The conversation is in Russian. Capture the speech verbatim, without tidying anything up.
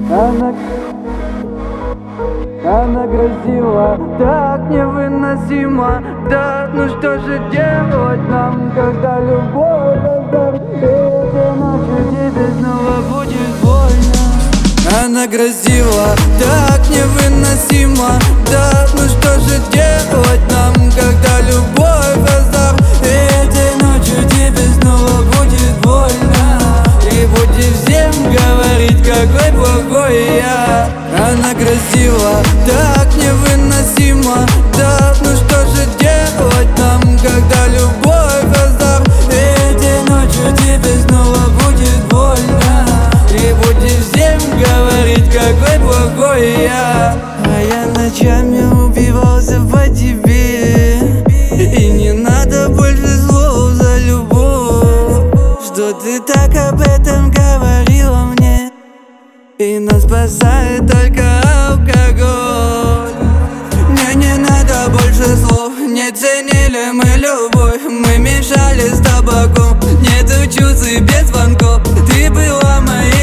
Она, она грозила, так невыносимо. Да, ну что же делать нам, когда любовь раздар? Этой ночью тебе снова будет больно. Она грозила, так невыносимо. Да, ну что же делать нам, когда любовь раздар? Этой ночью тебе снова будет больно. И будешь всем говорить, какой плохой я. Она грозила, так невыносимо. Да, ну что же делать нам, когда любовь раздар? Этой ночью тебе снова будет больно. И будешь всем говорить, какой плохой я. А я ночами убивался по тебе. И не надо больше слов за любовь, что ты так об этом говорила мне. И нас спасает только алкоголь. Мне не надо больше слов. Не ценили мы любовь, мы мешали с табаком. Нету чувств и без звонков. Ты была моей